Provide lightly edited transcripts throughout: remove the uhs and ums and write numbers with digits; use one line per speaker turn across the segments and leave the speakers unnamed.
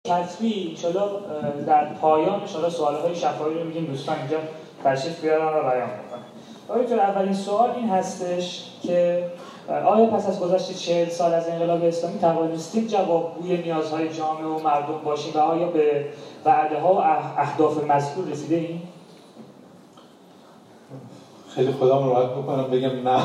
کتبی انشالله در پایان انشالله سوالهای شفاهی رو میگیم دوستان اینجا تشریف بیارن و بیان بکنن. آقای اولین سوال این هستش که آیا پس از گذشت 40 سال از انقلاب اسلامی توانستیم جوابگوی نیازهای جامعه و مردم باشیم و آیا به وعده‌ها و اهداف مذکور رسیده ایم؟
خیلی خودم راحت بکنم بگم نه.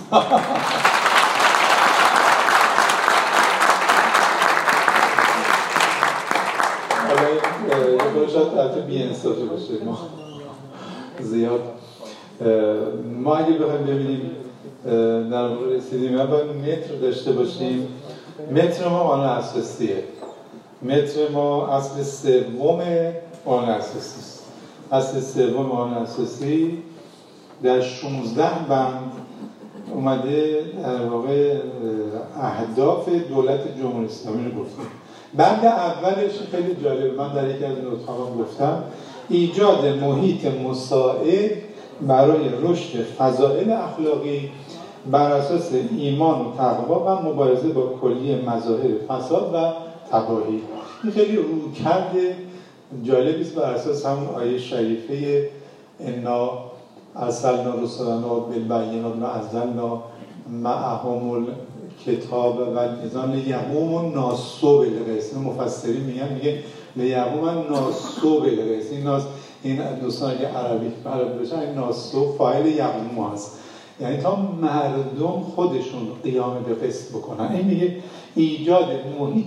حالا شاید حتی بی‌انصافی باشه ما زیاد ما اگه بخوایم ببینیم در مورد رسیدیم اول متر داشته باشیم. متر ما قانون اساسیه. متر ما اصل سوم قانون اساسی است. اصل سوم قانون اساسی در 16 بند اومده در واقع اهداف دولت جمهوری اسلامی رو گفته. بند اولش خیلی جالب، من در یکی از اتاقام گفتم ایجاد محیط مساعد برای رشد فضائل اخلاقی بر اساس ایمان و تقوا و مبارزه با کلیه مظاهر فساد و تباهی. این خیلی رویکرد جالبی است بر اساس همون آیه شریفه انا ارسلنا رسلنا بالبینات و انزلنا معهم الکتاب و المیزان لیقوموا الناس بالقسط. مفسرین میگه لیقوم الناس بالقسط. این دوستان اگه عربی بلد باشن این ناس فاعل یقوم هست، یعنی تا مردم خودشون قیام به قسط بکنن. این میگه ایجاد محیط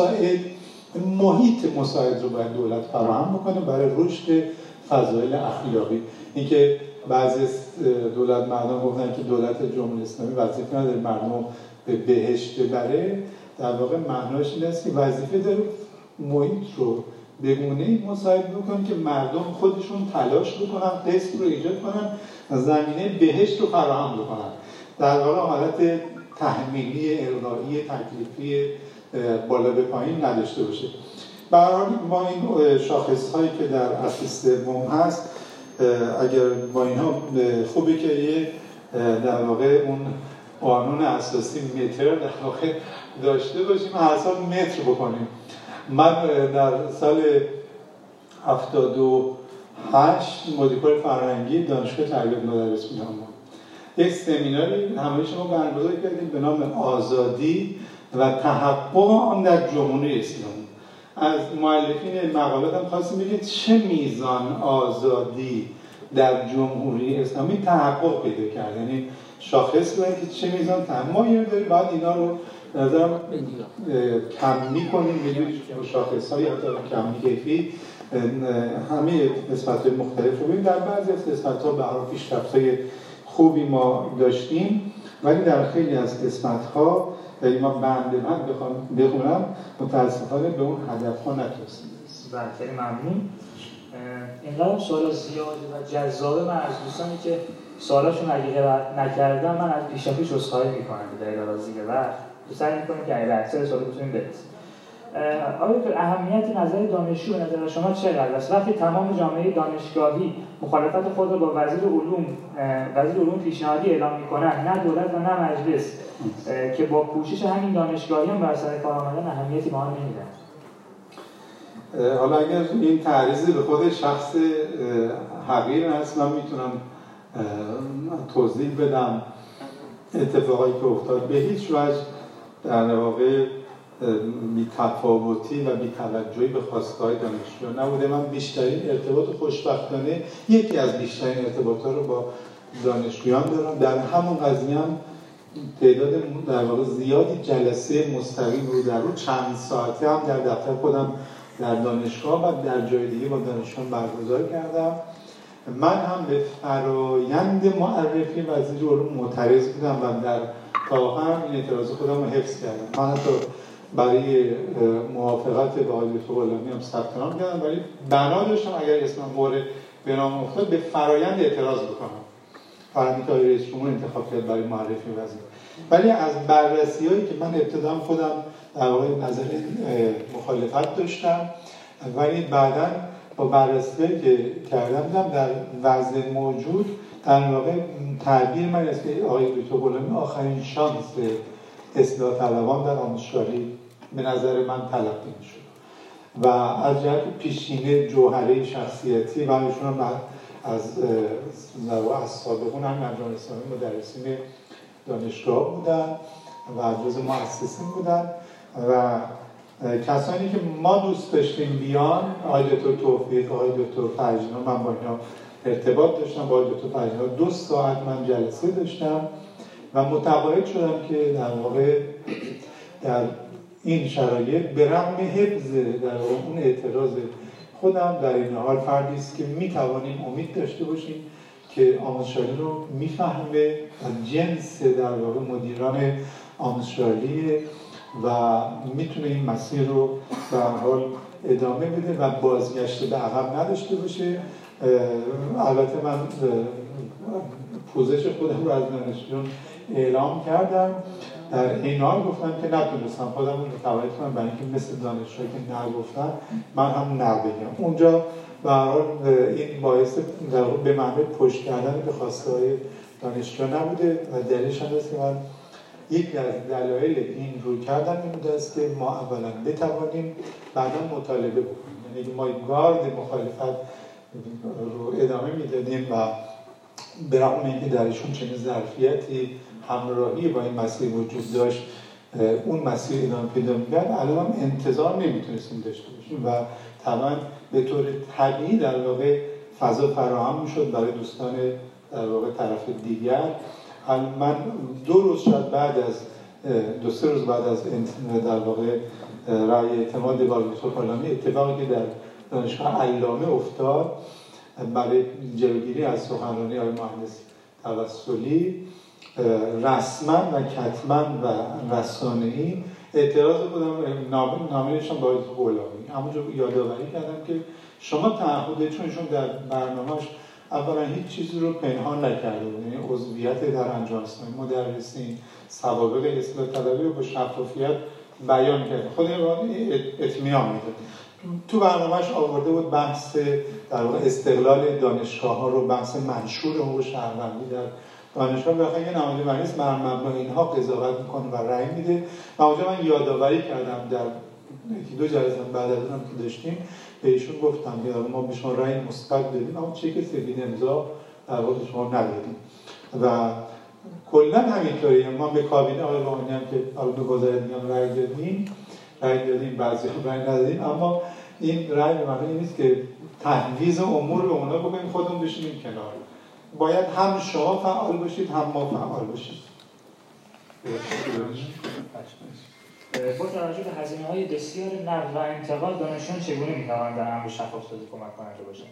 مساعد رو باید دولت فراهم بکنه برای رشد فضایل اخلاقی. اینکه بعضی دولت مردم گفتن که دولت جمهوری اسلامی وظیفه نداره مردم به بهشت ببره، در واقع معناش این است که وظیفه داره محیط رو به گونه‌ای مساعد بکنن که مردم خودشون تلاش بکنن قسط رو ایجاد کنن و زمینه بهشت رو فراهم بکنن. در واقع حالت تحمیلی، ارضایی، تکلیفی بالا به پایین نداشته باشه. به هر حال ما این شاخص‌هایی که در اصل سوم هست اگر با اینها خوبه که یه در واقع اون قانون اساسی متر در واقع داشته باشیم و هر سال متر بکنیم. من در سال 78 مدیرکل فرهنگی دانشگاه تربیت مدرس بودم. یک سمیناری همه شما برگزار کردیم به نام آزادی و تحقق آن در جمهوری اسلامی. از مؤلفین مقالات هم خواستیم بگید چه میزان آزادی در جمهوری اسلامی تحقق پیدا کرد، یعنی شاخص باید که چه میزان ما یه داریم باید اینا رو نظرم کمی کنیم بدونید شاخص‌های یا کمی کیفی همه نسبت‌های مختلف رو ببینیم. در بعضی از نسبت‌ها به هر حال پیشرفت‌های خوبی ما داشتیم ولی در خیلی از قسمت‌ها ما بند بخوام بخونم متأسفانه به اون هدف‌ها نتونستیم.
بله خیلی ممنون. اینقدر سوال زیاد و جذابه. من از دوستانی که سوالاشون اگه نکردم من از پیشاپیش عذرخواهی می‌کنم به دلیل رازی و سعی می‌کنیم که اگه اکثر سوال بتونیم برسیم. آیا دکتر اهمیت نظر دانشجو به نظر شما چقدر است؟ وقتی تمام جامعه دانشگاهی مخالفت خود را با وزیر علوم پیشنهادی اعلام می‌کنند، نه دولت و نه مجلس که با کوشش همین دانشگاهیان بر سر کار آمدن اهمیتی به آن نمیدن.
حالا اگر این تعریضی به خود شخص حقیر هست من میتونم توضیح بدم اتفاقایی که افتاد. به هیچ وجه در واقع بی‌تفاوتی و بی‌توجهی به خواسته‌های دانشجو نبوده. من بیشترین ارتباط خوشبختانه یکی از بیشترین ارتباط‌ها رو با دانشجویان دارم. در همون قضیه هم تعداد در واقع زیادی جلسه مستقیم رو در رو چند ساعته هم در دفتر خودم در دانشگاه و در جای دیگه با دانشجویان برگزار کردم. من هم به فرایند معرفی وزیر علوم معترض بودم و در تا آخر این اعتراض خودم رو حفظ کردم. من حتی برای موافقت با آقای دکتر غلامی هم ثبت نام کردم ولی بنا داشتم اگر اسمم مورد به نام افتاد به فرایند اعتراض بکنم. فرآیندی که آقای رئیس جمهور انتخاب کرد برای معرفی وزیر. ولی از بررسی‌هایی که من ابتدا خودم در واقع نظر مخالفت داشتم ولی بعداً با بررسی‌هایی که کردم در وضع موجود در واقع تعبیر من است که آقای دکتر غلامی آخرین شانس اصلاح طلبان در آموزشکاری به نظر من تلقی می‌شد. و از جهت پیشینه جوهره شخصیتی و ایشون هم از سابقون هم انجام اسلامی مدرسین دانشگاه بودن و جز مؤسسین بودن و کسانی که ما دوست داشتیم بیان، آقای دکتر توفیق، آقای دکتر فرجینا، من با اینا ارتباط داشتم. با آقای دکتر فرجینا 2 ساعت من جلسه داشتم و متقاعد شدم که در واقع در این شرایط به رغم حفظ در واقع اون اعتراض خودم، در این حال فردی است که میتوانیم امید داشته باشیم که آموزشاری رو میفهمه و جنس در واقع مدیران آموزشاری و میتونه این مسیر رو به هر حال ادامه بده و بازگشت به عقب نداشته باشه. البته من پوزش خودم رو از دانشجویان اعلام کردم، در این حال گفتم که نتونستم خودم رو متقاعد کنم برای اینکه مثل دانشجویی که نگفتن من هم نبگم. اونجا به هر حال این باعث در واقع به معنی پشت کردن به خواسته های دانشجو نبوده و دلیلش هم است که من یکی از دلایل این روی کردن این بوده است که ما اولا بتوانیم بعدا مطالبه بکنیم، یعنی ما گارد مخالفت رو ادامه میدادیم و برغم اینکه درشون چنین ظرفیتی همراهی با این مسیر وجود داشت اون مسیر ادامه پیدا می‌کرد، الان هم انتظار نمیتونستیم داشته باشیم و طبعا به طور طبیعی در واقع فضا فراهم میشد برای دوستان در واقع طرف دیگر. من 2 روز شاید بعد از 2-3 روز بعد از در واقع رأی اعتماد با دکتر پارلامی اتفاقی که در دانشگاه علامه افتاد برای جلوگیری از سخنرانی آقای مهندس توسلی رسما و کتما و رسانه‌ای اعتراض خودم نامه نوشتم با آقای غلامی. همونجا یادآوری کردم که شما تعهد، چون ایشون در برنامه‌اش اولا هیچ چیزی رو پنهان نکرده بود، یعنی عضویت در انجمن اسلامی مدرسین، سوابق اصلاح طلبی رو با شفافیت بیان کرده، خود اطمینان میداد. تو برنامه‌اش آورده بود بحث در واقع استقلال دانشگاه‌ها رو، بحث منشور حقوق شهروندی در دانشگاه، بخاطر یه نماینده مجلس بر مبنای اینها قضاوت میکنه و رأی میده و اونجا من یادآوری کردم در 1-2 جلسه بعد از اونم که داشتیم به ایشون گفتم که ما به شما رأی مثبت دادیم اما چک سفید امضا در واقع شما ندادیم و کلا همینطوریه. ما به کابینه آقای روحانی هم که به گذاردیان رأی دادیم بعضی رأی ندادیم، اما این رأی به معنی نیست که تحویز امور به اونا بکنیم خودمون بشینیم کنار. باید هم شما فعال باشید هم ما فعال باشید.
با توجه به هزینه‌های بسیار نقل و انتقال، دانشجویان چگونه می‌توانند در امر شفاف‌سازی کمک کننده باشند؟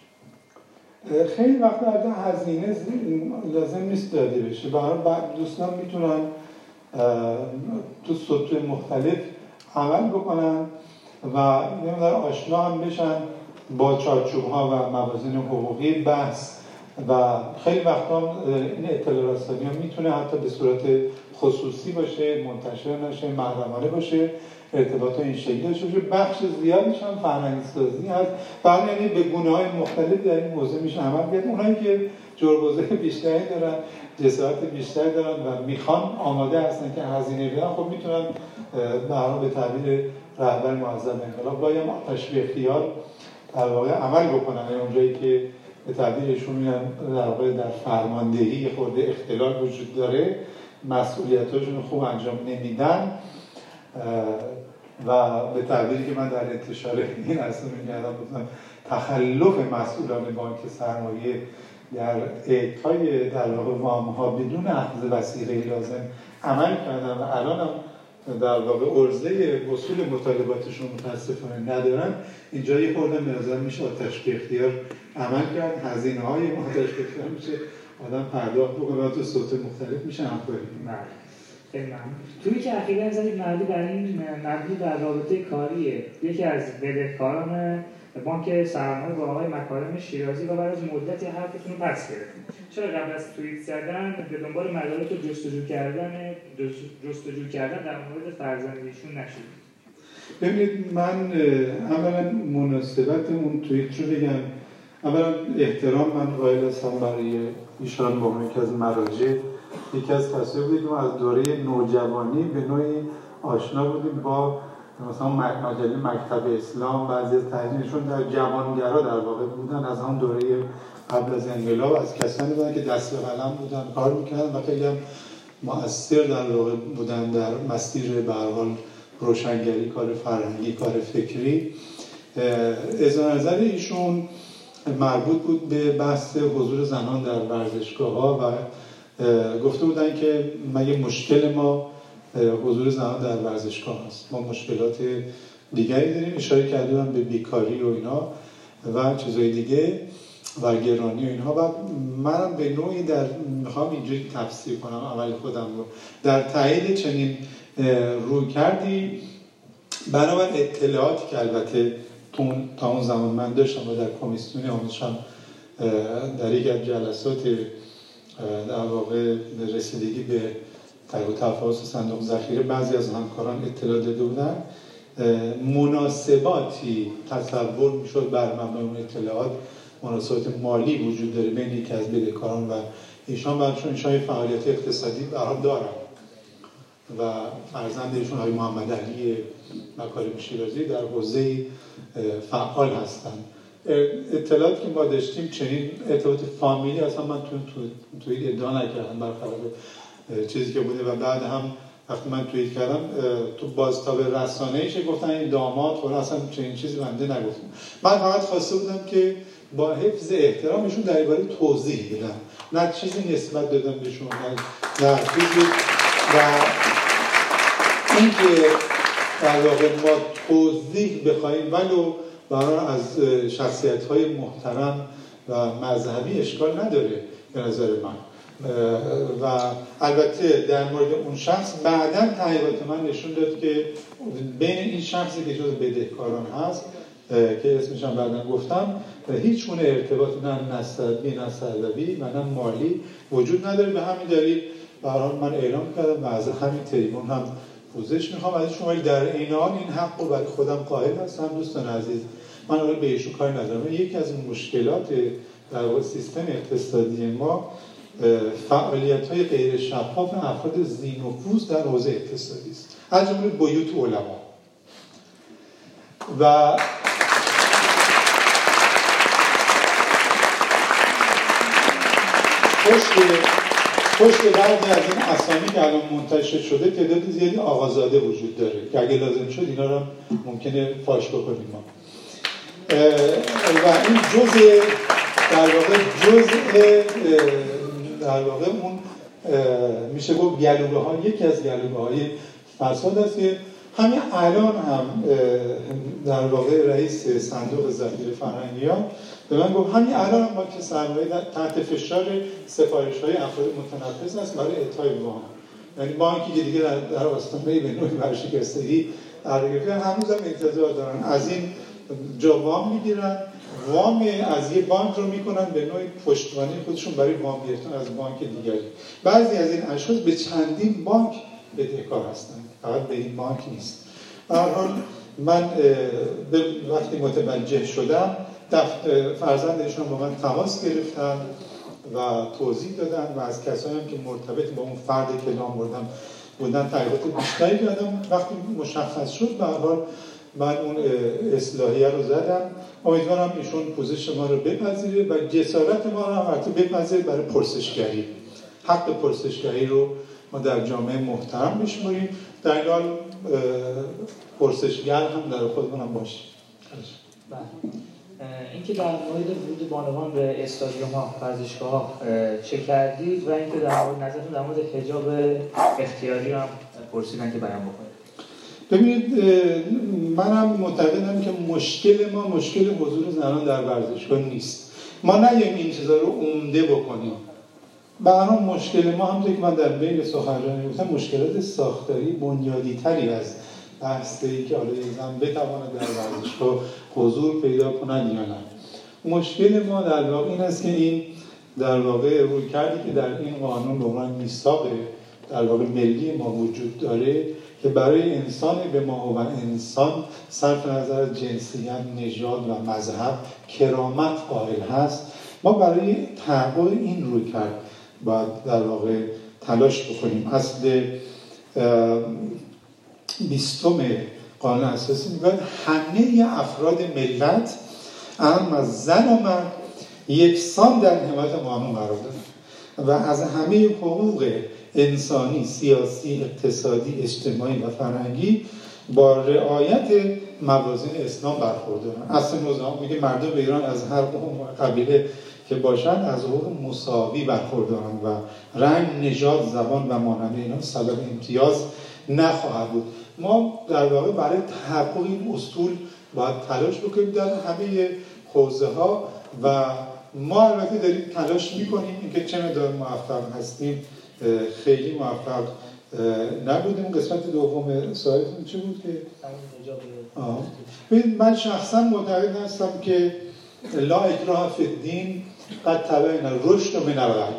خیلی وقتا البته هزینه لازم نیست داده بشه. برای دوستان میتونن تو سطوح مختلف عمل بکنن و آشنا هم بشن با چارچوب‌ها و موازین حقوقی بحث و خیلی وقتا این اطلاع رسانی ها میتونه حتی به صورت خصوصی باشه، منتشر نشه، محرمانه باشه، ارتباط این شکلی داشته باشه. بخش زیادیش هم فرهنگ‌سازی هست، برای یعنی به گونه‌های مختلف در این حوزه میشه عمل کرد. اونایی که جربوزه بیشتری دارن، جسارت بیشتری دارن و میخوان آماده هستن که هزینه بدن، خب میتونن به تعبیر رهبر معظم انقلاب باید آتش به اختیار در واقع عمل بکنن. اونجایی که به تعبیرشون میگن در واقع در فرماندهی خورده اختلال وجود داره، مسئولیتاشون خوب انجام نمیدن و به تعبیری که من در انتشار این اصلا میگردم بودم تخلف مسئولان بانک سرمایه در اعطای در واقع وام‌ها بدون اخذ وثیقه لازم عمل کردن و الان هم در واقع عرضه وصول مطالباتشون متاسفانه ندارن. اینجا یه خورده به نظر میشه آتش به اختیار عمل کرد، هزینه‌های آتش به اختیار میشه آدم پرداخت بکنه، تو سطوح مختلف میشه همکاری کنه.
خیلی ممنون. توی که اخیراً زدید مبنی بر رابطه کاریه یکی از بدهکاران بانک سرمایه با آقای مکارم شیرازی و بعد از مدتی حرفتون رو پس گرفتید. چرا قبل از توییت زدن به دنبال مدارک و جستجو کردن در مورد فرزندیشون نشدید؟
ببینید، من اولا مناسبت اون توییت رو بگم. اولا احترام من قائل هستم برای ایشان با یکی از مراجع، یکی از کسایی بودیم که از دوره نوجوانی به نوعی آشنا بودیم با مثلا مجله مکتب اسلام بعضی از تحلیلشون در جوانگرا در واقع بودن، از هم دوره قبل از انقلاب، از کسانی بودن که دست به قلم بودن، کار میکردن و خیلی هم مؤثر در واقع بودن در مسیر به هر حال روشنگری، کار فرهنگی، کار فکری. اظهار نظر ایشون مربوط بود به بحث حضور زنان در ورزشگاه‌ها و گفته بودن که مگه مشکل ما حضور زنان در ورزشگاه هست، ما مشکلات دیگری داریم. اشاره کردم به بیکاری و اینا و چیزهای دیگه و گرانی و اینها. و منم به نوعی میخوام اینجوری تفسیر کنم عمل خودم رو در تایید چنین روی کردی بنابر اطلاعاتی که البته تا اون زمان من داشتم و در کمیسیون آموزشم در یک از جلسات در واقع رسیدگی به تفاوض صندوق ذخیره بعضی از همکاران اطلاع داده بودن، مناسباتی تصور میشد بر مبنای اون اطلاعات، مناسبات مالی وجود داره بین یکی از بدهکاران و ایشان، برایشون ایشان فعالیت اقتصادی به هر حال دارن و فرزند ایشون آقای محمد علی مکارم شیرازی در حوزه فعال هستند. اطلاعاتی که ما داشتیم چنین اطلاعات فامیلی اصلا من توی ادعا نکردم برخلاف چیزی که بوده و بعد هم وقتی من توییت کردم تو بازتاب رسانه‌ایش گفتن این داماد خود اصلا چنین چیزی بنده نگفتم. من فقط خواسته بودم که با حفظ احترامشون درباره توضیح بدم، نه چیزی نسبت دادم بهشون، نه چیزی. و اینکه در واقع ما توضیح بخوایم ولو برای از شخصیت‌های محترم و مذهبی اشکال نداره به نظر من. و البته در مورد اون شخص بعداً تحقیقات من نشون داد که بین این شخصی که جز بدهکاران هست که اسمش هم بعداً گفتم هیچ گونه ارتباط نه نسبی نه سلبی و نه مالی وجود نداره. به همین دلیل به هر حال من اعلام کردم و از همین تریبون هم پوزش میخوام از شما، در عین حال این حق رو برای خودم قائل هستم. دوستان عزیز، من حالا به ایشون کاری ندارم. یکی از مشکلات در واقع سیستم اقتصادی ما فعالیت‌های غیر شفاف افراد ذی‌نفوذ در حوزه اقتصادی است، از جمله بیوت علما. و پشت بعضی از این اسامی که الان منتشر شده تعداد زیادی آقازاده وجود داره که اگه لازم شد اینا رو ممکنه فاش بکنیم ما. و این در واقع اون میشه گفت گلوبه ها، یکی از گلوبه های فساد است که همین الان هم در واقع رئیس صندوق ذخیره فرهنگی ها به من گفت همین الان هم ما که سرمایه تحت فشار سفارش های افراد متنفذ است برای اعطای وام، یعنی بانکی که دیگه در آستانه به نوعی ورشکستگی قرار گرفته هنوز هم انتظار دارن از این جا وام میگیرن، وام از یه بانک رو میکنن به نوعی پشتوانه خودشون برای وام گرفتن از بانک دیگری. بعضی از این اشخاص به چندین بانک بدهکار هستند، فقط به این بانک نیست. به هر حال من وقتی متوجه شدم فرزندشون با من تماس گرفتن و توضیح دادن و از کسایی هم که مرتبط با اون فرد که نام بردم بودن تحقیقات بیشتری کردم. وقتی مشخص شد به هر حال من اون اصلاحیه رو زدم. امیدوارم ایشون پوزش ما رو بپذیره و جسارت ما رو هم حتی بپذیره برای پرسشگری. حق پرسشگری رو ما در جامعه محترم بشماریم، در این حال پرسشگر هم در خودمون هم باشیم.
اینکه در مورد ورود بانوان به استادیوم ها، ورزشگاه ها چه کردید و اینکه در مورد نظرتون در مورد حجاب اختیاری هم پرسیدن که بیان بکنید.
ببینید منم معتقدم که مشکل ما مشکل حضور زنان در ورزشگاه نیست. ما نگیم این چیزا رو عمده بکنیم. برای مشکل ما همونطور که من در بین سخنرانی گفتم مشکلات ساختاری بنیادی تری از بحثی که حالا زن بتواند در ورزشگاه حضور پیدا کند یا نه. مشکل ما در واقع این است که این در واقع رویکردی که در این قانون به عنوان میثاق در واقع ملی ما وجود داره که برای انسان به ما و انسان صرف نظر از جنسیت، نژاد و مذهب کرامت قائل هست، ما برای تحقق این رویکرد باید در واقع تلاش بکنیم. اصل 20 قانون اساسی میگن همه افراد ملت اهم از زن و مرد یکسان در حمایت قانون قرار دارن و از همه حقوق انسانی، سیاسی، اقتصادی، اجتماعی و فرهنگی با رعایت موازین اسلام برخوردارن. اصل نظام میگه مردم ایران از هر قوم و قبیله که باشند از حقوق مساوی برخوردارن و رنگ، نژاد، زبان و مانند اینا سبب امتیاز نخواهد بود. ما در واقع برای تحقق این اصول باید تلاش بکنیم در همه حوزه ها و ما البته داریم تلاش میکنیم. اینکه چه مقدار موفق هستیم خیلی موفق نبودیم. قسمت دوم سوالتون چی بود که من شخصا معتقد هستم که لا اکراه فی الدین قد تبین الرشد من الغی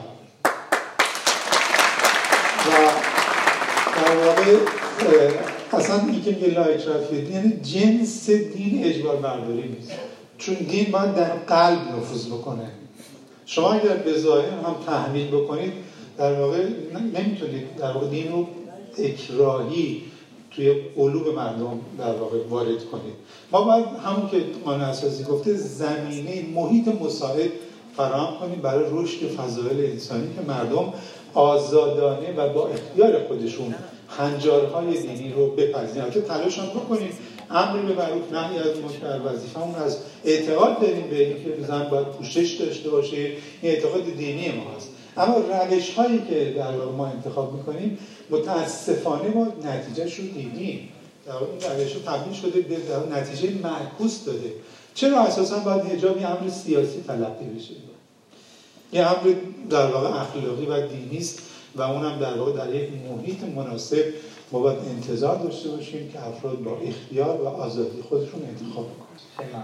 و در واقع اصلا اینکه میگه لا اکراه فی الدین یعنی جنس دین اجبار برداری نیست، چون دین باید در قلب نفوذ بکنه. شما اگر به ظاهر هم تحمیل بکنید در واقع نمیتونید در واقع دین رو اکراهی توی قلوب مردم در واقع وارد کنید. ما باید همون که قانون اساسی گفته زمینه محیط مساعد فراهم کنیم برای رشد فضایل انسانی که مردم آزادانه و با اختیار خودشون هنجارهای دینی رو بپذیرن. که تلاش هم بکنیم امر به معروف نهی از منکر وظیفه‌مون از اعتقاد داریم به اینکه زن باید پوشش داشته باشه، این اعتقاد دینی ما هست. اما روش‌هایی که در واقع ما انتخاب می‌کنیم متأسفانه ما نتیجهش رو دیدیم. در واقع این روش‌ها تبدیل شده به نتیجه معکوس داده. چرا اساساً باید حجاب یه امر سیاسی تلقی بشه؟ یه امر در واقع اخلاقی و دینی است و اونم در واقع در یک محیط مناسب ما باید انتظار داشته باشیم که افراد با اختیار و آزادی خودشون انتخاب کنند.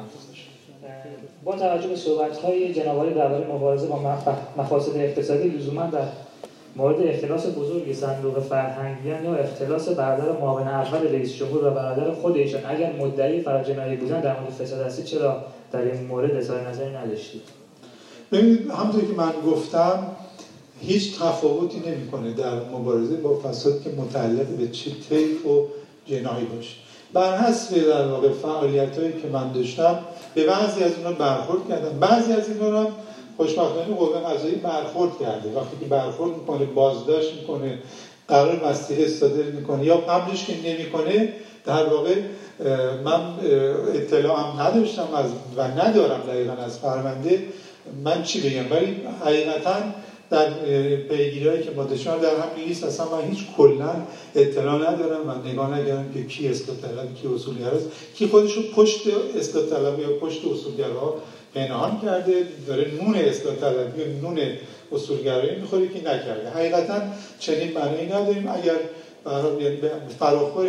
با توجه به صحبت‌های جناب عالی درباره مبارزه با مفاسد اقتصادی، لزوما در مورد اختلاس بزرگ صندوق فرهنگیان یا اختلاس برادر معاون اول رئیس جمهور و برادر خود ایشان اگر مدعی فراجنایی بودن در مورد فساد هستی، چرا در این مورد اظهار نظری نداشتید؟
ببینید همونطور که من گفتم هیچ تفاوتی نمی‌کنه در مبارزه با فساد که متعلق به چه طیف و جناحی باشه. بر حسب در واقع فعالیتایی که من داشتم به بعضی از اونها برخورد کردم، بعضی از اینها هم خوشبختانه قوه قضاییه برخورد کرده. وقتی که برخورد میکنه، بازداشت میکنه، قرار مسئله صادر میکنه یا قبلش که نمیکنه، در واقع من اطلاعم نداشتم و ندارم دقیقاً از پرونده من چی بگم، ولی حقیقتاً در پیگیری‌هایی که ما داشتیم در همین لیست اصلا من هیچ کلاً اطلاع ندارم و نگاه نکردم که کی اصلاح طلب کی اصولگرا است، کی خودش رو پشت اصلاح طلب یا پشت اصولگرا پنهان کرده، داره نون اصلاح طلبی و نون اصولگرایی میخوره که نکرده. حقیقتاً چنین معنی نداریم. اگر یعنی فراخور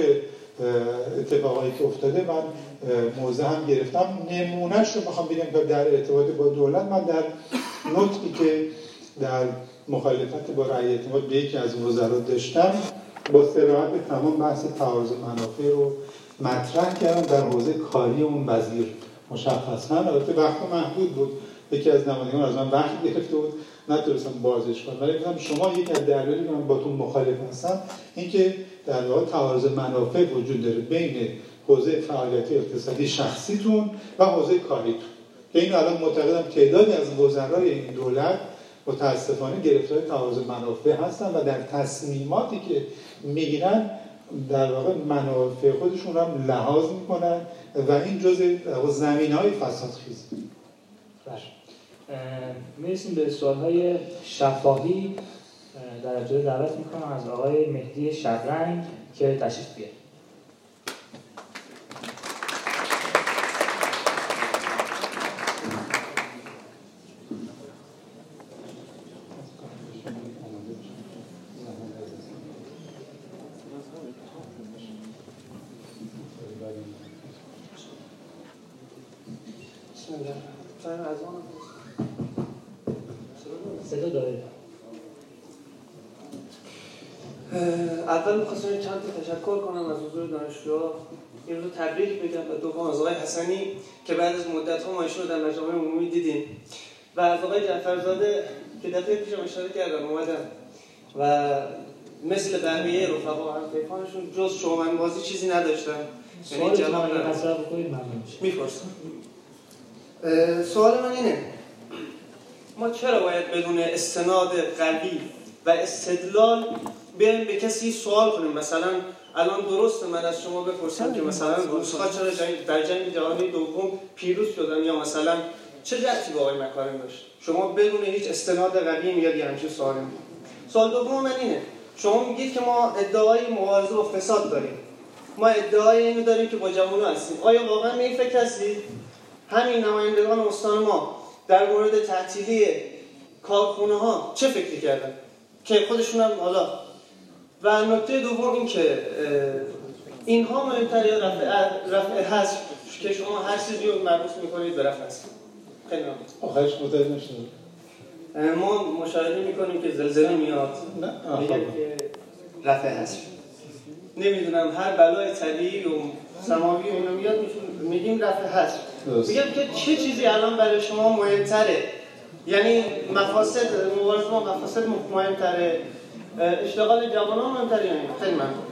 اتفاقایی که افتاده من موضع هم گرفتم. نمونهش رو میخوام بگم که در ارتباط با دولت من در نطقی که در مخالفت با رأی اعتماد به یکی از وزرا داشتم با صراحت به تمام بحث تعارض منافع رو مطرح کردم در حوزه کاری اون وزیر مشخصاً. البته وقت محدود بود، یکی از نمایندگان از من وقت گرفته بود نتونستم بازش کنم، ولی گفتم شما یک از دلایلی که من باتون مخالف هستم اینکه در واقع تعارض منافع وجود داره بین حوزه فعالیت اقتصادی شخصیتون و حوزه کاریتون که این الان معتقدم تعدادی از وزرای این دولت متاسفانه گرفتار تعارض منافع هستن و در تصمیماتی که میگیرن در واقع منافع خودشون رو هم لحاظ میکنن و این جزء زمینه‌های فسادخیز.
میرسیم به سوال‌های شفاهی. در ابتدا دعوت میکنم از آقای مهدی شبرنگ که تشریف بیاره. صدا داره.
اول می‌خواستم چند تا تشکر کنم از حضور دانشجوها، این رو تبریک بگم و دوم از آقای حسنی که بعد از مدت‌ها ما ایشون رو در مجامع عمومی دیدیم و از آقای جعفرزاده که دفعه پیشم اشاره کردم اومدن و مثل بقیه رفقا هم پیفانشون جز شومن‌بازی چیزی نداشتن
سوال شما اگه مطرح بکنید ممنون میشم.
میپرسم. سوال من اینه: ما چرا باید بدون استناد قوی و استدلال بیایم به کسی سوال کنیم؟ مثلا الان درسته من از شما بپرسم که مثلا روس‌ها چرا در جنگ جهانی دوم پیروز شدن، یا مثلا چه ربطی به آقای مکارم داشت؟ شما بدون هیچ استناد قوی میاد یه همچین سوالی میکنید. سوال دوم من اینه: شما میگید که ما ادعای مبارزه با فساد داریم، ما ادعای اینو داریم که با جوونا هستیم. آیا واقعا به این فکر هستید؟ همین نمایندگان استان ما در مورد تعطیلی کارخونه ها چه فکری کردن که خودشون هم حالا؟ و نکته دوم این که اینها مهمتر یا رفع حذف که شما هر چیزی رو مربوط میکنید به رفع حذف؟ خیلی ممنون.
آخرش متوجه نشدم.
ما مشاهده میکنیم که زلزله میاد، میگه که رفع حذف. نمیدونم هر بلای طبیعی و سماوی اونو میاد میگیم رفع حذف. میگم که چه چیزی الان برای شما مهمتره؟ یعنی مفاسد مبارزه با مفاسد مهمتره، اشتغال جوانان مهمتره؟ یعنی خیلی ممنون.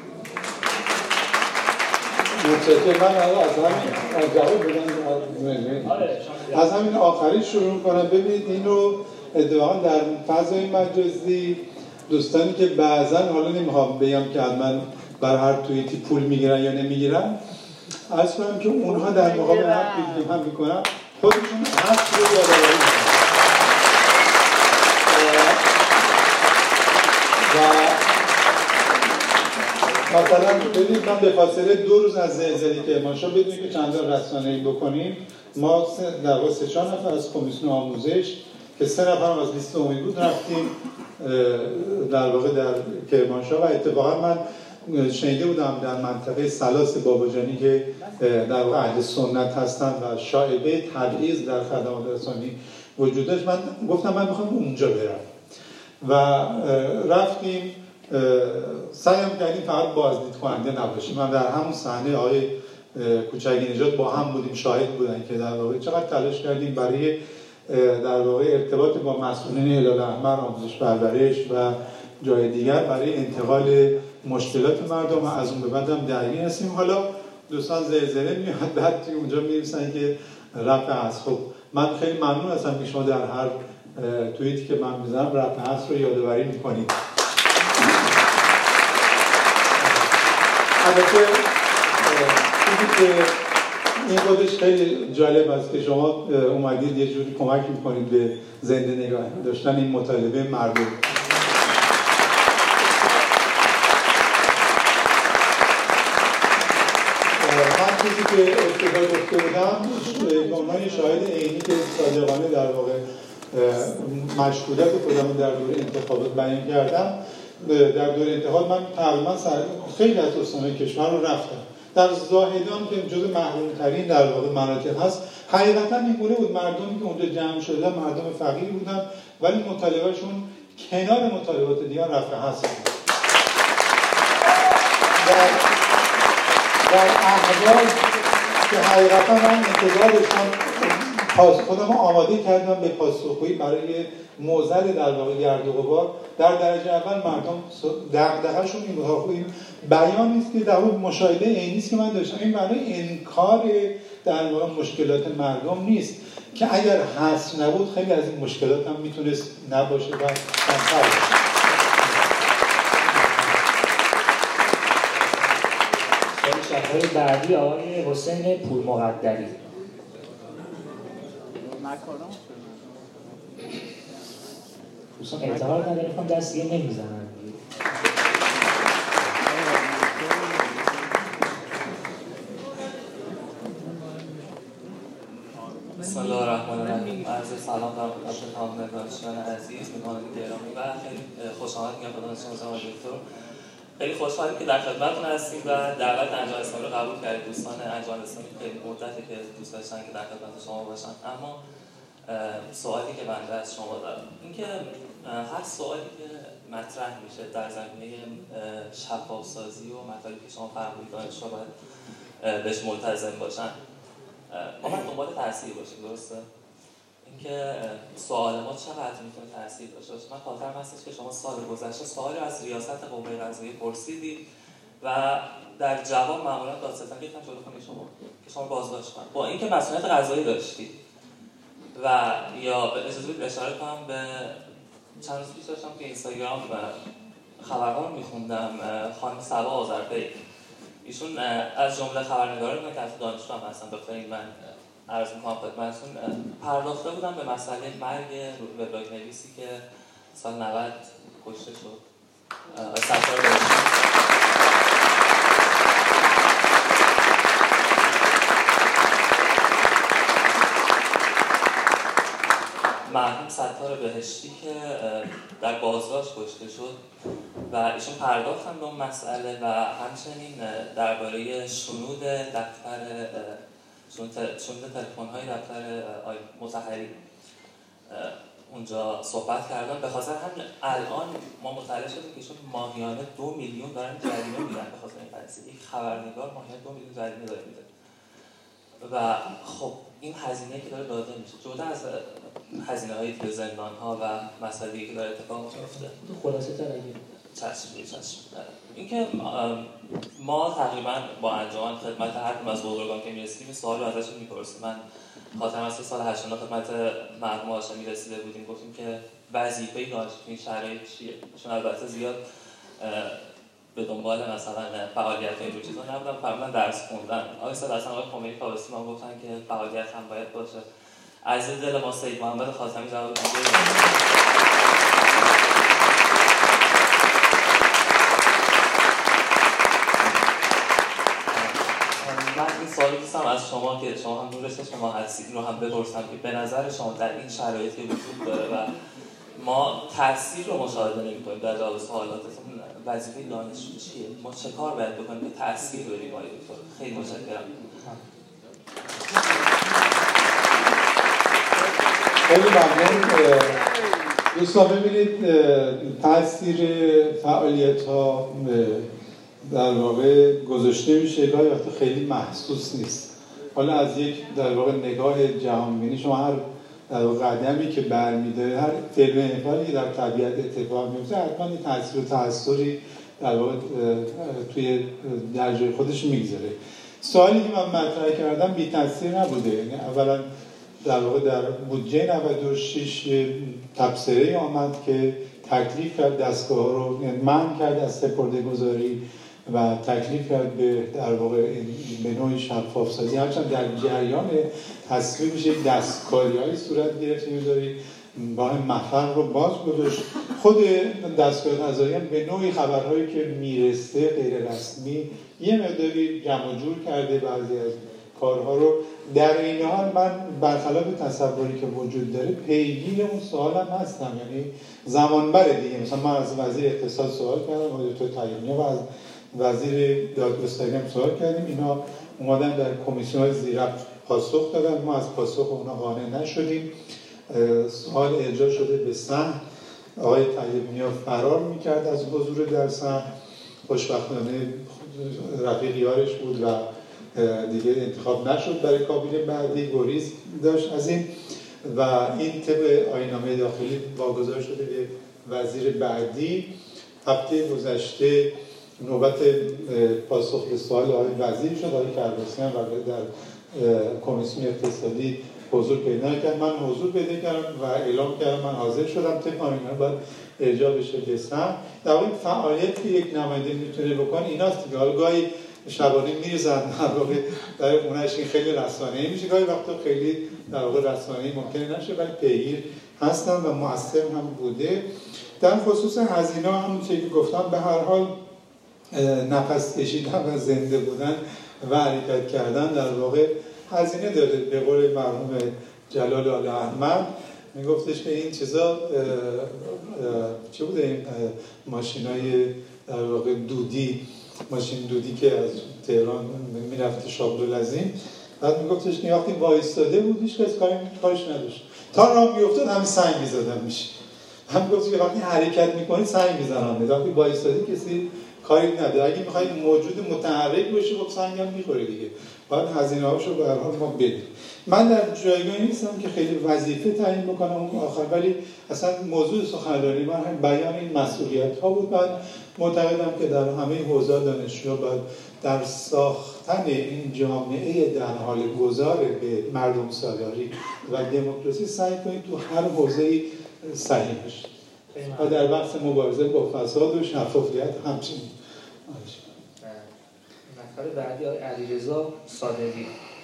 متشکرم. من از همین جواب بدم از همین آخری شروع کنم. ببینید این رو اتفاقا در فضای مجازی دوستانی که بعضا حالا نمیخوام بگم که حتما بر هر توییتی پول میگیرن یا نمیگیرن، عرض کنم که اونها در مقابل هر توییتی هم میکنن خودشون حق رو یادآوری میکنن. و مثلا ببینید من به فاصله 2 روز از زلزله کرمانشاه بدونید که چند تا رسانه‌ای بکنیم، ما در واقع 3-4 نفر از کمیسیون آموزش که 3 نفر از لیست امید بود رفتیم در واقع در کرمانشاه. و اتفاقا من شنیده بودم در منطقه سلاس باباجانی که در واقع اهل سنت هستند و شایبه تبعیض در خدمات رسانی وجود داشت. من گفتم من میخوام اونجا برم و رفتیم. سعیم کردیم فقط بازدید کننده نباشیم. من در همون صحنه آقای کوچکی نژاد با هم بودیم، شاهد بودن که در واقع چقدر تلاش کردیم برای در واقع ارتباط با مسئولین هلال احمر، آموزش پرورش و جای دیگر برای انتقال مشکلات مردم. از اون به بعد هم درگیر هستیم. حالا دوستان زلزله میاد بعد توی اونجا میرسن که رفع هست. خب من خیلی ممنون هستم که شما در هر توییتی که من میذارم رفع هست رو یادآوری میکنید. البته این خودش خیلی جالب است که شما اومدید یه جوری کمک میکنید به زنده نگاه داشتن این مطالبه مردم. من چیزی که ابتدا گفته بودم به عنوان شاهد عینی که صادقانه در واقع مشغولیت خودم در دوره انتخابات بیان کردم، در دوره انتخابات من تقریبا خیلی از استان‌های کشور رو رفتم. در زاهدان که جزو محروم‌ترین در واقع مناطق هست، حقیقتا این گونه بود. مردمی که اونجا جمع شده مردم فقیری بودن ولی مطالبهشون کنار مطالبات دیگر رفع هست. در احوال که حقیقتا من انتظار داشتم خودم آماده کردم به پاسخگویی برای معضل در واقع گرد و غبار. در درجه اول مردم دغدغه‌شون این بود، این بیان نیست که در واقع مشاهده عینی است که من داشتم. این معنی انکار در واقع مشکلات مردم نیست که اگر هست نبود خیلی از این مشکلات هم میتونست نباشه و کمتر باشه.
شهرهای بعدی آقای حسین پور مقدری. دوستان اعتبار نداره کنم دست دیگه نمیزنن.
بسم الله الرحمن الرحیم. عرض سلام دارم خدمت تمام دانشجویان عزیز، مهمانان گرامی و خیلی خوش آمد میگم خدمت شما آقای دکتر. خیلی خوشحالیم که در خدمتتون هستیم و دعوت انجمن اسلامی رو قبول کردید. دوستان انجمن اسلامی خیلی مدته که دوست داشتن که در خدمت شما باشن. اما سوالی که من از شما دارم اینکه هر سوالی که مطرح میشه در زمینه شفاف‌سازی و مطالبی که شما فرمودید دانشجوها باید بهش ملتزم باشن، ما باید دنبال تاثیر باشیم. درسته؟ اینکه سوال ما چقدر میتونه تاثیر داشته باشه. من خاطرم هستش که شما سال گذشته سوالی از ریاست قوه قضاییه پرسیدید و در جواب معمولا دادستان ریختن جلو خونه شما که شما بازداشت کنن، با اینکه مسئولیت قضایی داشتید. و یا به اجازه بدید اشاره کنم به چند روز پیش داشتم که اینستاگرام خبرها رو میخوندم، خانم صبا آذربیگ، ایشون از جمله خبرنگاران که از دانشگاه هم هستن، دکترین من عرض میکنم خدمتتون، پرداخته بودم به مسئله مرگ وبلاگ نویسی که سال 90 کشته شد، ستار روشن. مرحوم ستار بهشتی که در بازداشت کشته شد و ایشون پرداختن به اون مسئله و همچنین درباره شنود دفتر شنود تلفن‌های دفتر مطهری اونجا صحبت کردن. به خاطر همین الان ما مطلع شدیم که ایشون ماهیانه 2 میلیون دارن جریمه میدن به خاطر این قضیه. یک خبرنگار ماهیانه 2 میلیون جریمه داره میده و خب این هزینه‌ای که داره داده میشه جدا از هزینه‌های توی زندان‌ها و مسائلی که داره اتفاق میفته.
خلاصه تر اگه
چشم. اینکه ما تقریبا با انجمن خدمت هر کدوم از بزرگان که میرسیم این سوال رو ازشون میپرسیم. من خاطرم از سال 80 خدمت مرحوم هاشمی رسیده بودیم، گفتیم که وظیفه دانشجو این شرایط چیه؟ چون البته زیاد به دنبال مثلا فعالیت اینجور چیزا نبودم، فقط درس خوندن. آقای سید حسن آقای خمینی فارسی ما گفتن که فعالیت هم باید باشه. عزیز دل ما سید محمد خاتمی جواب میده. من این سوالی دوستم از شما که شما هم نور چشم ما هستید رو هم بپرسم که به نظر شما در این شرایطی وجود داره و ما تاثیر رو مشاهده نمی‌کنیم در جواب سوالاتتون، وظیفه دانشجو چیه؟ ما چه کار باید بکنیم که تاثیر ببینیم آقای دکتر؟ خیلی متشکرم.
خیلی ممنون. دوستان ببینید تاثیر فعالیت‌ها در واقع گذاشته میشه، گاهی وقتا خیلی محسوس نیست. حالا از یک در واقع نگاه جهانبینی شما هر در واقع قدمی که برمی‌داره، هر فعل و انفعالی که در طبیعت اتفاق میفته حتما تاثیر و تأثیری در واقع توی در جای خودش میگذاره. سوالی که من مطرح کردم بی تاثیر نبوده. یعنی اولا در واقع در بودجه 96 تبصره آمد که تکلیف کرد دستگاه رو، یعنی منع کرد از سپرده‌گذاری و تکلیف کرد به در واقع به نوعی شفاف سازی. هرچند در جریان تصویب میشه دستکاری‌های صورت گرفت، می‌ذاری با مفر رو باز گذاشت. خود دستگاه قضایی هم به نوعی خبرهایی که میرسه غیر رسمی یه مقداری جمع و جور کرده بعضی از کارها رو. در این حال من برخلاف تصوری که وجود داره پیگیر اون سوالم هستم، یعنی زمان بره دیگه. مثلا من از وزیر اقتصاد سوال کردم، از دکتر طیب‌نیا و از وزیر دادگستری هم سوال کردیم، اینا اومدن در کمیسیون زیرفت پاسخ دادن، ما از پاسخ اونا قانع نشدیم. سوال ارجاع شده به صحن، آقای طیب‌نیا فرار میکرد از حضور در صحن، خوشبختانه رفیق یارش بود و دیگه انتخاب نشد برای کابینه بعدی، گریز داشت از این و این طبق آیین‌نامه داخلی واگذار شده به وزیر بعدی. هفته گذشته نوبت پاسخ به سوال آقای وزیر شد، آقای کرباسی هم در کمیسیون اقتصادی حضور پیدا کرد. من حضور پیدا کردم و اعلام کردم من حاضر شدم. طبق آیین‌نامه باید ارجاع بشه به صحن. در واقع فعالیتی که یک نماینده میتونه بکنه ایناست که حالا گاهی شبانه میرزن در واقع در خونه‌اش، این خیلی رسانه‌ای میشه، گاهی وقتا خیلی در واقع رسانه‌ای ممکنه نشه ولی پیگیر هستن و مؤثر هم بوده. در خصوص هزینه همون چیزی که گفتم، به هر حال نفس کشیدن و زنده بودن و حرکت کردن در واقع هزینه داره. به قول مرحوم جلال آل احمد میگفتش که این چیزا چه بوده، این ماشینای در واقع دودی، ماشین دودی که از تهران میرفت شابدالعظیم، بعد میگفتش که وقتی وایستاده بود هیچ کس کارش نداشت، تا راه میافتاد همین سنگ میزدن میشه. هم گفت که وقتی حرکت میکنید سنگ میزنن، وقتی وایستاده کسی کاری نداره. اگه میخواید موجود متحرک باشی خب سنگ هم میخوره دیگه. باید هزینه‌هاشو به هر حال ما بدیم. من در جایگاهی نیستم که خیلی وظیفه تعیین بکنم اون آخر، ولی اصلا موضوع سخنرانی من هم بیان این مسئولیت‌ها بود. من معتقدم که در همه حوزه دانشجو باید در ساختن این جامعه در حال گذار به مردم سالاری و دموکراسی سعی کنید تو هر حوزه‌ای صحیح بشید و در بحث مبارزه با فساد و شفافیت همچنین.
نفر بعدی آقای علیرضا صادقی.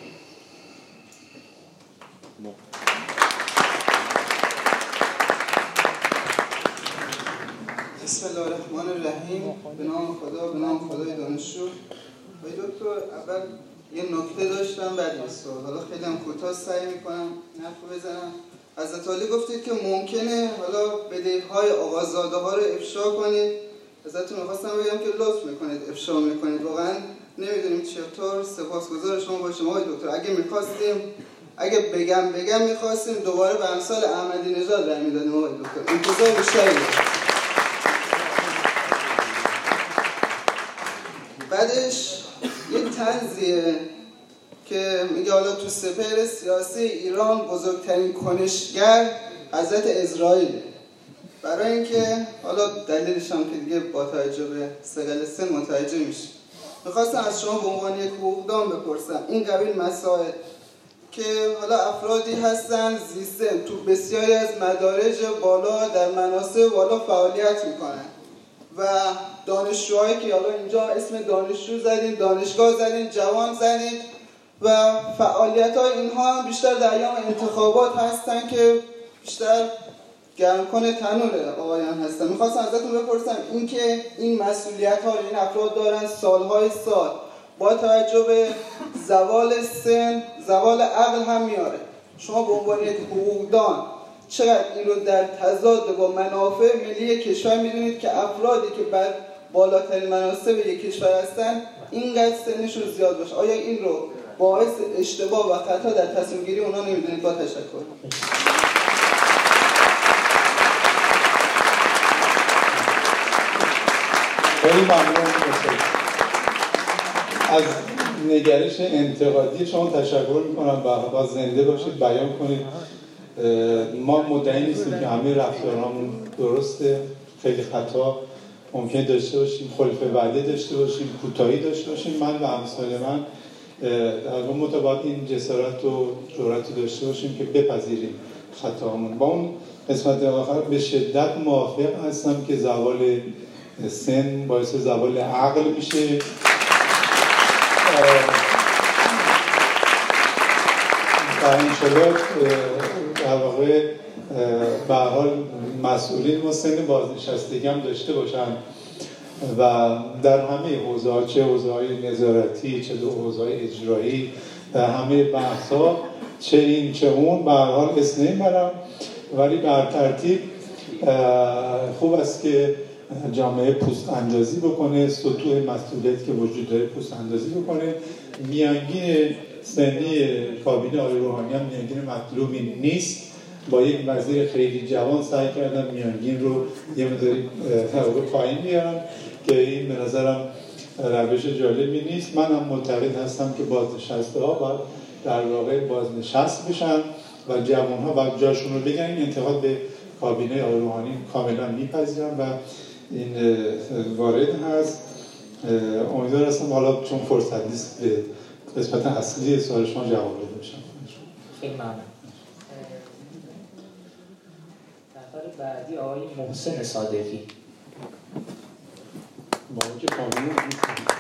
بسم الله الرحمن الرحیم. به نام خدا، به نام خدای دانشجو. آقای دکتر، اول یه نکته داشتم بعد یه سوال. حالا خیلی هم کوتاه سعی میکنم حرفو بزنم. حضرت علی گفتید که ممکنه حالا بدهی‌های آقازاده ها رو افشا کنید. ازتون می‌خواستم بگم که لطف میکنید افشا میکنید. واقعا نمیدونیم چطور سپاسگزار شما باشیم آقای دکتر. اگه بگم می‌خواستیم دوباره به امثال احمدی نژاد رای میدادیم آقای دکتر. انتظار بیشتری. بعدش یک طنزیه که میگه حالا تو سپهر سیاسی ایران بزرگترین کنشگر حضرت اسرائیل. برای اینکه حالا دلیلش هم که دیگه با توجه به ثقل سن متوجه میشه. میخواستم از شما به عنوان یک حقوقدان بپرسم این قبیل مسائل که حالا افرادی هستن زیستن تو بسیاری از مدارج بالا در مناصب بالا فعالیت میکنن و دانشجوهایی که حالا اینجا اسم دانشجو زدین، دانشگاه زدین، جوان زدین و فعالیت‌های اینها هم بیشتر در ایام انتخابات هستن که بیشتر گرمکن تنور آقایان هستن. میخواستم ازتون بپرسم اینکه این مسئولیت‌ها رو این افراد دارن سالهای سال با توجه به زوال سن، زوال عقل هم میاره. شما به عنوان یک حقوقدان چقدر این رو در تضاد با منافع ملی کشور میدونید که افرادی که بر بالاترین مناصب یک کشور هستن اینقدر سنشون زیاد باشه؟ آیا این رو باعث اشتباه و خطا در تصمیم گیری اونا نمیدونید؟ با تشکر.
خیلی ممنون از نگرش انتقادی شما تشکر میکنم. با زنده باشید، بیان کنید. ما مدعی نیستیم که همه رفتارهامون درسته، خیلی خطا ممکن داشته باشیم، خلف وعده داشته باشیم، کوتاهی داشته باشیم. من و امثال من در واقع متباید این جسارت و جرأت داشته باشیم که بپذیریم خطاهامون. با اون قسمت آخر به شدت موافق هستم که زوال سن باعث زوال عقل میشه. و انشالله در واقع به هر حال مسئولین ما سن بازنشستگی هم داشته باشن و در همه حوزه‌ها، چه حوزه‌های نظارتی، چه حوزه‌های اجرایی، در همه بحث‌ها، چه این چه اون، به هر حال اسم نمیبرم، ولی بر ترتیب خوب است که جامعه پوست اندازی بکنه، سطوح مسئولیت که وجود داره پوست اندازی بکنه. میانگین سنی کابینه آقای روحانی هم میانگین مطلوبی نیست. با یک وزیر خیلی جوان سعی کردم میانگین رو یه مقداری پایین بیارم که این به نظرم روش جالبی نیست. من هم معتقد هستم که بازنشسته ها باید در واقع بازنشست بشن و جوان ها باید جاشون رو بگن. این انتقاد به کابینه آقای روحانی کاملا میپذیرم و این وارد هست. امیدوار هستم حالا چون فرصت نیست به قسمت اصلی سوال شما جواب بده باشم.
خیلی ممنون. نفر بعدی آقای محسن صادقی.
با اون که کاملا نیست.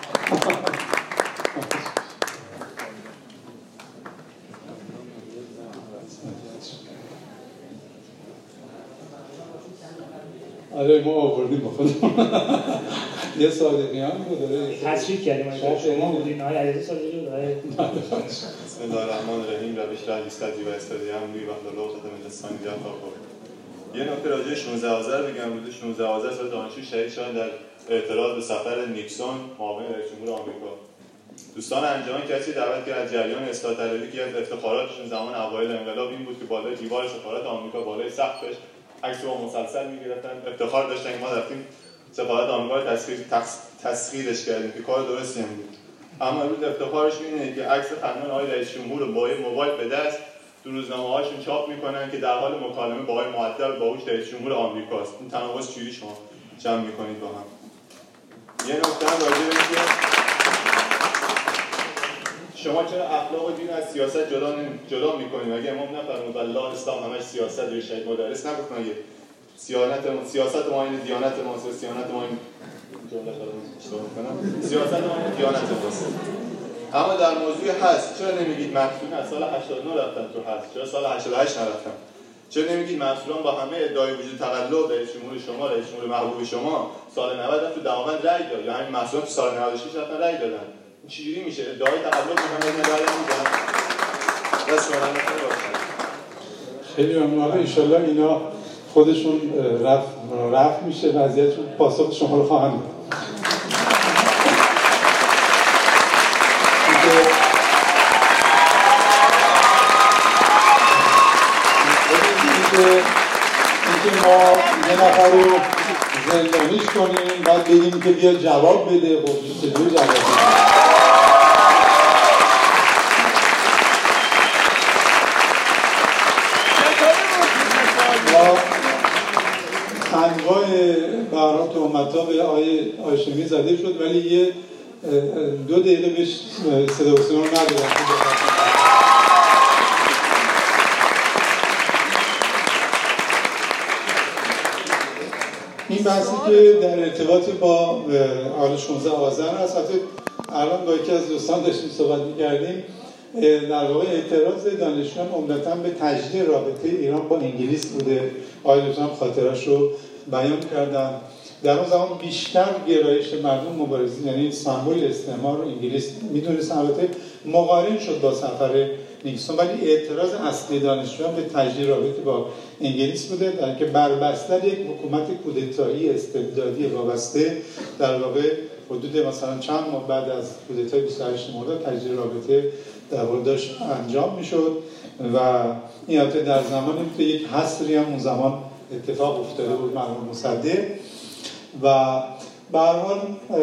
آره ما آوردیم با خودم. یه صادقی هم بود داره
تصریح کردیم شما بودین آقای علیرضا صادقی بود.
بسم الله الرحمن الرحیم. روش رئیس صدی و استادیوم روی وقت الله خدمت لسانی جعفر خورد. یه نکته راجع 16 آذر بگم. روز 16 آذر سال دانشجو شهید شدن در اعتراض به سفر نیکسون معاون رئیس جمهور آمریکا. دوستان انجمن کسی دعوت کرد از جریان اصلاح طلبی که از افتخاراتشون زمان اوایل انقلاب این بود که بالای دیوار سفارت آمریکا بالای سقفش عکس با مسلسل می‌گرفتن، افتخار داشتن که ما رفتیم سفارت آمریکا رو تسخیرش کردیم که کار درستی هم بود. اما امروز افتخارشون اینه که عکس خندان آقای رئیس جمهور رو با موبایل به دست تو روزنامه‌هاشون چاپ میکنن که در حال مکالمه با آقای مؤدب باهوش رئیس جمهور آمریکاست. این تناقض چجوری شما جمع میکنید با هم؟ یه نکته هم راجع به اینکه شما چرا اخلاق و دین از سیاست جدا میکنید؟ مگه امام نفرمود الله اسلام همش سیاست و شهید مدرس نگفتن یه سیاست ما این دیانت ماست، سیاست ما این جمله سیاست ما این دیانت ماست. اما در موضوع هست چرا نمیگید محصولین از سال 89 رفتن تو هست؟ چرا سال 88 نرفتن؟ چرا نمیگید محصولان با همه ادعای وجود تقلب رئیس جمهور شما، رئیس جمهور محبوب شما سال 90 رفت تو دعاوند رأی داد، یا همین محصولان تو سال 96 رفتن رأی دادن؟ این چجوری میشه؟ ادعای تقلب میکنن رأی نمیدن؟ بس شما
خیلی ممنون. آقا ان شاءالله اینا خودشون رفع میشه وضعیتشون، پاسخ شما رو خواهند داد. اینکه ما یه نفر رو زندانیش کنیم بعد بگیم که بیا جواب بده، خب چطور جواب بده؟ انواع برای تهمت‌ها به آقای هاشمی زده شد ولی یه 2 دقیقه بهش صدا و سیما ندادن. این بحثی که در ارتباط با حال 16 آذر هست، حتی الان با یکی از دوستان داشتیم صحبت می‌کردیم، در واقع اعتراض دانشجویان عمدتاً به تجدید رابطه ایران با انگلیس بوده. آقای دوستان خاطرش رو بیان کردن. در اون زمان بیشتر گرایش مردم مبارزین، یعنی سمبل استعمار رو انگلیس میدونست، البته مقارن شد با سفر نیکسون، ولی اعتراض اصلی دانشجویان به تجدید رابطه با انگلیس بوده، در که بربستن یک حکومت کودتایی استبدادی وابسته در واقع حدود مثلا چند ماه بعد از کودتای 28 مرداد تجدید رابطه در واقع داشت انجام میشد و این البته در زمانی که یک حصری هم اون زمان اتفاق افتاده بود مرحوم مصدق و به هر حال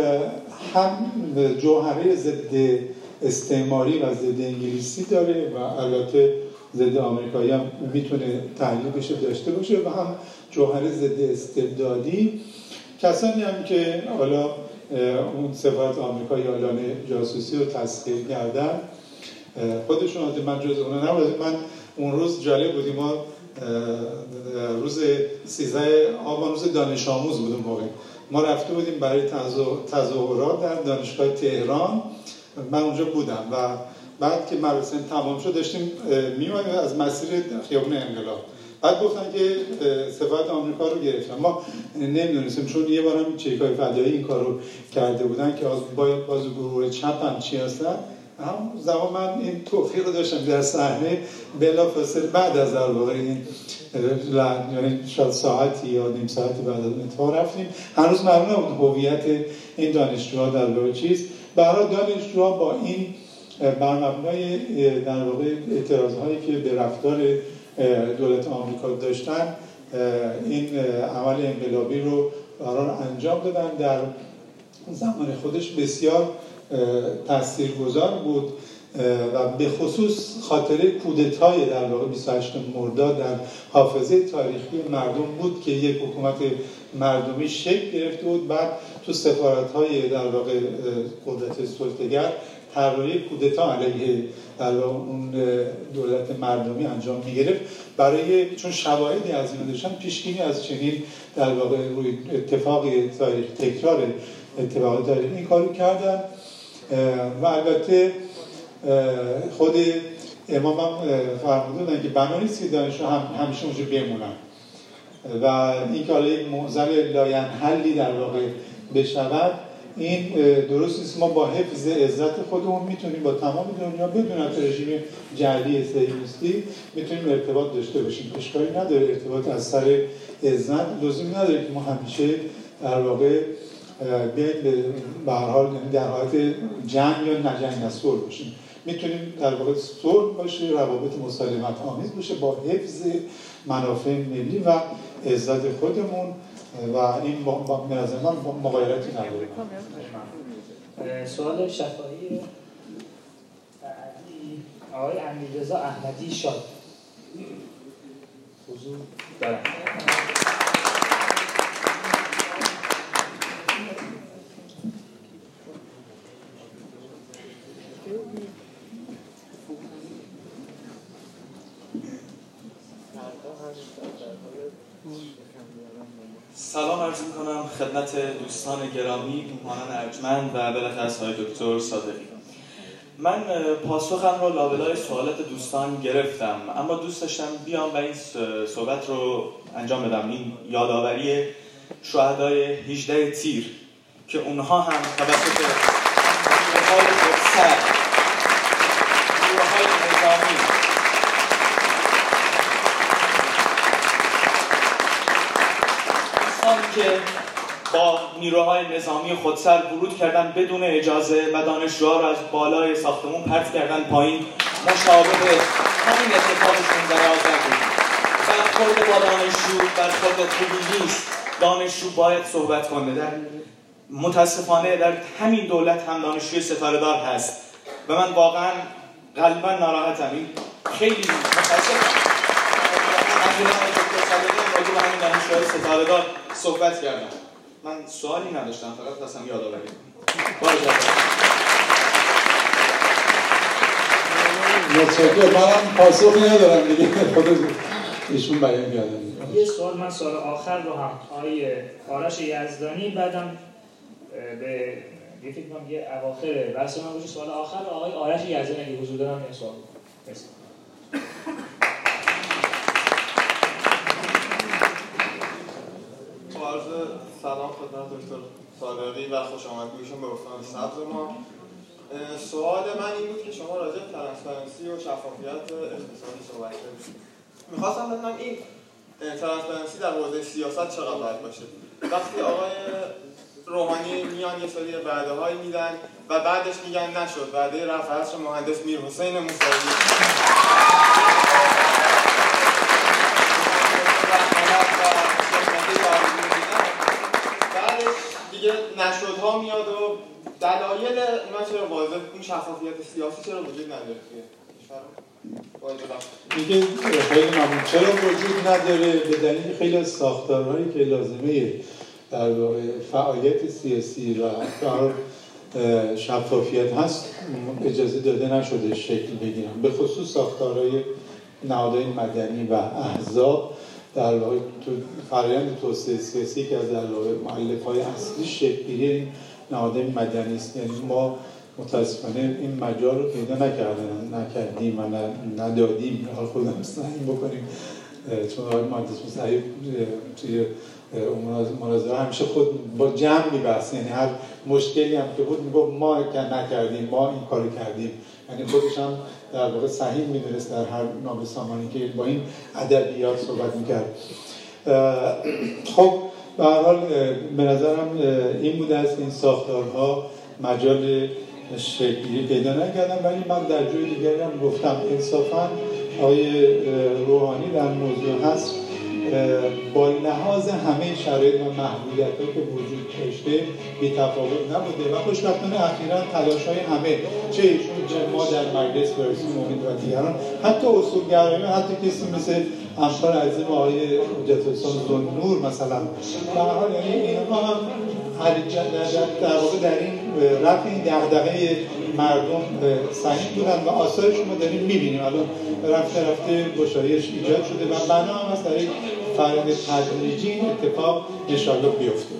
هم جوهره ضد استعماری و ضد انگلیسی داره و البته ضد آمریکایی هم میتونه تحلیل بشه داشته باشه و هم جوهره ضد استبدادی. کسانی هم که حالا اون سفارت آمریکا یالان جاسوسی رو تسخیر کردن خودشون، من جز اونها نبودم. من اون روز جالب بودیم، ما روز 13 آبان روز دانش آموز بود، اون موقع ما رفته بودیم برای تظاهرات در دانشگاه تهران. من اونجا بودم و بعد که مراسم تمام شد داشتیم میومدیم از مسیر خیابون انقلاب، بعد گفتن که سفارت آمریکا رو گرفتن. ما نمیدونستیم چون یه بارم چریکای فدایی این کارو کرده بودن که باز گروه چپ هم چی هستن. هم زمان من این توفیق رو داشتم در صحنه بلافاصله بعد از در واقع این یعنی شاید ساعتی یا نیم ساعتی بعد از اتفاق رفتیم. هنوز معلوم نبود هویت این دانشجوها در واقع چیست. برای دانشجوها با این بر مبنای در واقع اعتراضهایی که به رفتار دولت آمریکا داشتن این عمل انقلابی رو قرار انجام دادن. در زمان خودش بسیار تاثیرگذار بود و به خصوص خاطره کودتای در واقع 28 مرداد در حافظه تاریخی مردم بود که یک حکومت مردمی شکل گرفته بود. بعد تو سفارت‌های در واقع قدرت سلطه‌گر طراحی کودتا علیه در واقع اون دولت مردمی انجام می‌گرفت برای چون شواهدی از این داشتن پیشبینی از چنین در واقع روی اتفاق تاریخ تکرار اتفاقات تاریخی این کارو کردن و البته خود امام هم فرموده بودن که بنا نیست که دانشجو همیشه اونجا بمونن و این که حالا یک معضل لاینحلی در واقع بشود این درست نیست. ما با حفظ عزت خودمون میتونیم با تمام دنیا بدون رژیم جعلی صهیونیستی میتونیم ارتباط داشته باشیم. اشکالی نداره، ارتباط از سر عزت لزومی نداره که ما همیشه در واقع بیاید به هر حال در حالت جنگ یا نجنگ از صلح باشیم. میتونیم در واقع صلح باشه، روابط مسالمت آمیز باشه با حفظ منافع ملی و عزت خودمون و این به نظر من مغایرتی نداره.
سوال شفاهی بعدی آقای امیررضا احمدی شاد حضور دارن.
سلام عرض می‌کنم خدمت دوستان گرامی، میهمانان ارجمند و بالاخره آقای دکتر صادقی. من پاسخم رو لابلای سوالات دوستان گرفتم، اما دوست داشتم بیام و این صحبت رو انجام بدم. این یادآوری شهدای 18 تیر که اونها هم توسط نیروهای خودسر، نیروهای نظامی که با نیروهای نظامی خودسر ورود کردن بدون اجازه و دانشجوها را از بالای ساختمون پرت کردن پایین، مشابه همین اتفاقشون در آذر بود. برخورد با دانشجو برخورد خوبی نیست. دانشجو باید صحبت کنه. متاسفانه در همین دولت هم دانشجوی ستاره‌دار هست و من واقعا قلبا ناراحتم. این خیلی متاسفم. راجع به همین دانشجوهای ستاره‌دار صحبت کردم. من سوالی نداشتم، فقط خواستم یادآوری کنم.
متشکرم. منم پاسخی ندارم دیگه، خود ایشون بیان میادن.
یه سوال آخر رو هم آقای آرش یزدانی، بعدم به فکر کنم یه اواخر بحث من باشه. سوال آخر رو آقای آرش یزدانی اگه حضور دارن این سوال مرسی.
عرض سلام خدمت دکتر صادقی و خوش آمدگویشون به استان سبز ما. سوال من این بود که شما راجع به ترانسپرنسی و شفافیت اقتصادی صحبت کردید. می‌خواستم بدونم این ترانسپرنسی در حوزه سیاست چقدر باید باشه؟ وقتی آقای روحانی میان یه سری وعده‌هایی میدن و بعدش میگن نشد، وعده رفع عصر مهندس میرحسین موسوی دیگه نشدها میاد و دلایل اونا چرا واضح، اون شفافیت سیاسی چرا وجود نداره
میگه خیلی ممنون. چرا وجود نداره؟ به دلیل خیلی از ساختارهایی که لازمه در واقع فعالیت سیاسی و شفافیت هست اجازه داده نشده شکل بگیرن، به خصوص ساختارهای نهادهای مدنی و احزاب. در واقع تو فرآیند توسعه سیاسی که از در واقع مؤلفه‌های اصلی شکل‌گیری این نهادهای مدنی است. یعنی ما متاسفانه این مجال رو پیدا نکردیم و ندادیم. حال خودمون سعی بکنیم، چون آقای مهندس موسوی توی مناظره همیشه خود با جمع می‌بحث، یعنی هر مشکلی هم که بود میگفت ما نکردیم، ما این کارو کردیم. یعنی خودش هم در واقع صحیح می‌دونست در هر نامه سامانی که با این ادبیات صحبت می‌کرد. خب به هر حال به نظرم این بوده است این ساختارها مجال شکلی پیدا نکردن، ولی من در جای دیگری هم گفتم انصافاً آقای روحانی در موضوع هست با لحاظ همه شرایط و محدودیت‌هایی که وجود داشته بی‌تفاوت نبوده و خوشبختانه اخیراً تلاش‌های همه، چه ایشون چه ما در مجلس بررسی امید و دیگران، حتی اصولگرایان، حتی کسی مثل همکار عزیزم آقای حجت الاسلام ذوالنور مثلا، به هر حال یعنی اینها هم در واقع در این رفع این دغدغه مردم سعی بودن و آثارش رو ما داریم می‌بینیم. الان رفته گشایش ایجاد شده و بنا هم از در یک فرآیند تدریجی این اتفاق انشاءالله بیفته.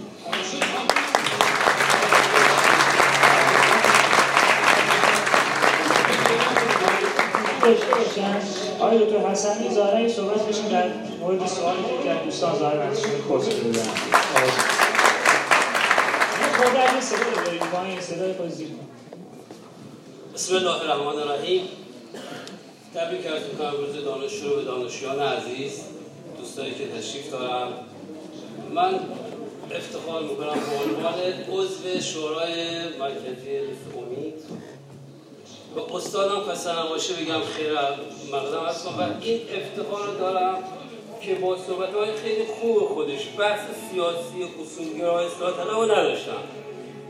آقای دکتر حسنی ظاهرا این صحبت بشیم در مورد سوالی که از دوستان ظاهرا ازشون پرسیده بودن. خود از این صدا رو دارید با این صدای خود زیر کن.
بسم الله الرحمن الرحیم. تبریک عرض می‌کنم روز دانشجو رو به دانشجویان عزیز، دوستانی که تشریف دارم. من افتخار می‌کنم به عنوان عضو شورای مرکزی لیست امید و استادم خسته نباشه بگم خیر مقدم هستم و این افتخار رو دارم که با صحبت‌های خیلی خوب خودش بحث سیاسی اصولگرا اصلاح طلب رو نداشتم.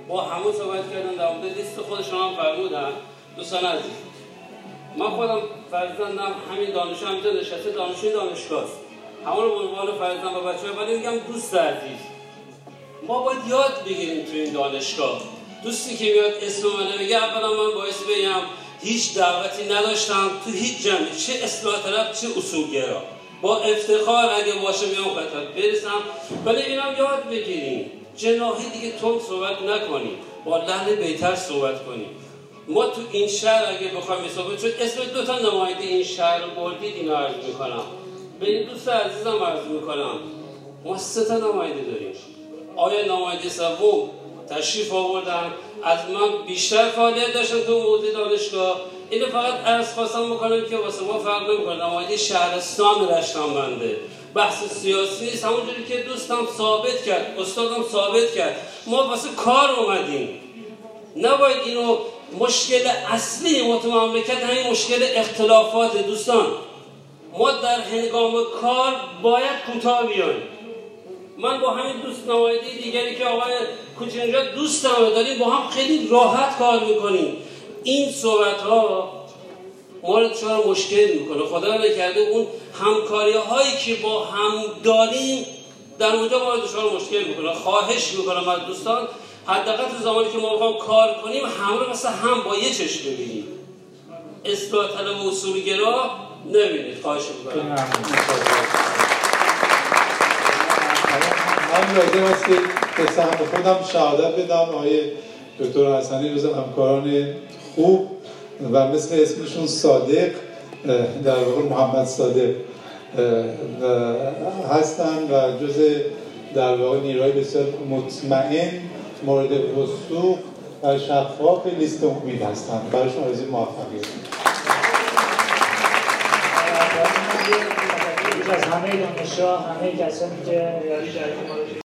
با همون صحبت کردن، در مورد لیست خودشون هم فرمودن. دوستان عزیز، من خودم فرزندم همین دانشجو همینجا نشسته، دانشجوی دانشگاه است، همون رو به عنوان فرزند و بچه‌ها ولی میگم دوست عزیز، ما باید یاد بگیریم تو این دانشگاه. دوستی که میاد اسم منو میگه، اولا من باعث بگم هیچ دعوتی نداشتم تو هیچ جمعی، چه اصلاح طلب چه اصولگرا، با افتخار اگه باشه میام خدمت برسم. ولی اینم یاد بگیریم جناحی دیگه تند صحبت نکنیم، با لحن بهتر صحبت کنیم. ما تو این شهر اگه بخوایم صحبت، چون اسم 2 تا نماینده این شهر رو بردید، اینو عرض میکنم به این دوست عزیزم، عرض میکنم ما 3 تا نماینده داریم. آیا نماینده سوم تشریف آوردن، از من بیشتر فعالیت داشتن تو موضوع دانشگاه. اینو فقط عرض خواستم بکنم که واسه ما فرق نمیکنه. نماینده شهرستان رشتنبنده، بحث سیاسی نیست. همونجوری که دوستم ثابت کرد، استادم ثابت کرد، ما واسه کار اومدیم. نباید اینو مشکل اصلی ما تو مملکت همین مشکل اختلافات. دوستان ما در هنگام کار باید کوتاه بیایم. من با همین دوست نماینده دیگری که آقای کوچی اینجا دوست داریم، با هم خیلی راحت کار میکنیم. این صحبت ها ما رو دچار مشکل میکنه. خدا نکرده اون همکاری هایی که با هم داریم در اونجا ما رو دچار مشکل میکنه. خواهش میکنم از دوستان، حداقل تو زمانی که ما میخوام کار کنیم همه رو مثلا هم با یه چشم ببینیم، اصلاح طلب و اصولگرا نبینید. خواهش میکنم.
من لازم است که به سهم خودم شهادت بدم. آقای دکتر حسنی جز همکاران خوب و مثل اسمشون صادق، در واقع محمد صادق هستن و جز در واقع نیروهای بسیار مطمئن، مورد وثوق و شفاف لیست امید هستند. برایشون آرزوی موفقیت.
از همه دانشجوها، همه کسانی که یاری جریان ما رو